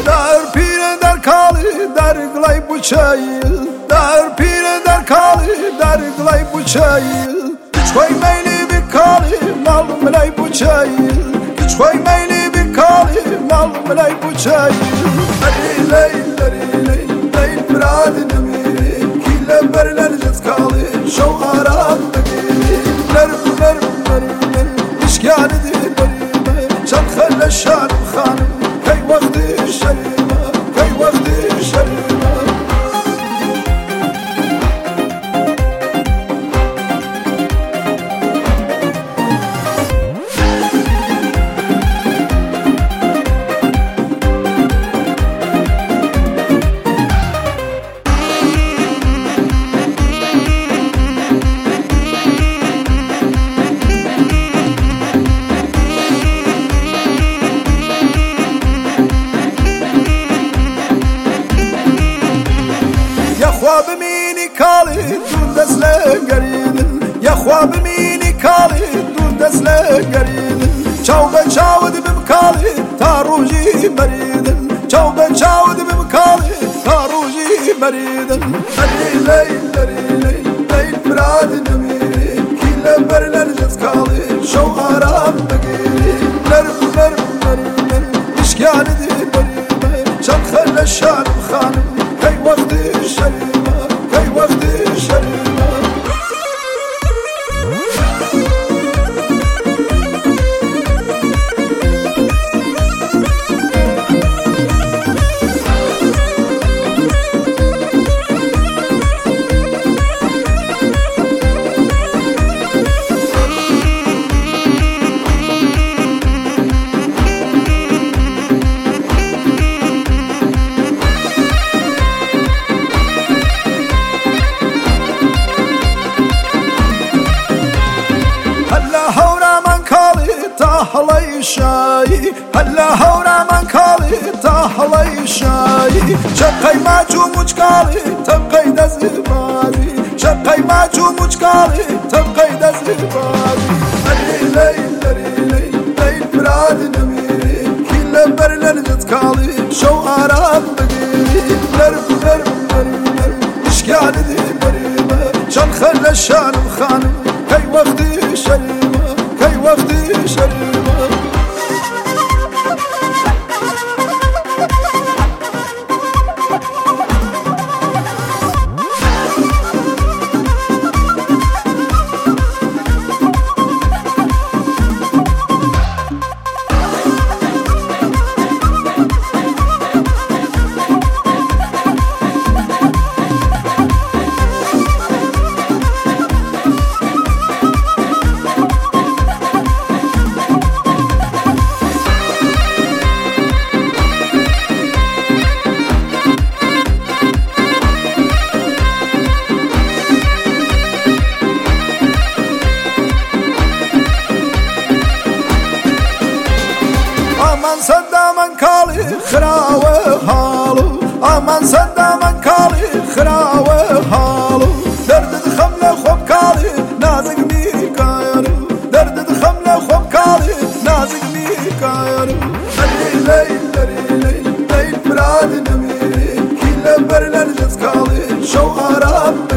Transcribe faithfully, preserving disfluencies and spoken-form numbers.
در پیر در کالی در گلای بچایی در پیر در کالی در گلای بچایی چوی میلی بکالی مال ملای بچایی چوی میلی بکالی مال ملای بچایی لی لی لی لی لی براد نمیری کیل برلر جز کالی شو آرام بگیری نرم نرم نرم نرم اشکال دی بری چند خل شان خانم کی وقتی شریمه کی وقتی شریمه خواب مینی کالی دون دست لگریدن یا خواب مینی کالی دون دست لگریدن چاو به چاو دبم کالی تا روزی مریدن چاو به چاو دبم کالی تا روزی مریدن لی لی لی لی لی براد نمیری کیل برلر جز کالی شو آرام بگیری نرم نرم نرم نرم اشکال دی بری چند خل شان خانم کی وقتی شریمه کی وقتی شریمه هلای شایی هلا هورا من کالی تا هلای شایی شقای ماجو مچکالی تبقی دزباری شقای ماجو مچکالی تبقی دزباری لی لی لی لی لی براد نمیری کیل برلر جز کالی شو آرام بگیری نرم نرم نرم نرم اشکال دی بری چند خل شانم خانم کی وقتی شریمه کی وقتی شریمه آمان صدا من کالی خراوه حالو آمان صدا من کالی خراوه حالو درد دخمل خوب کالی نازک می کارو درد دخمل خوب کالی نازک می کارو لی لی لی لی لی براد نمیری کیل برلر جز کالی شو آرام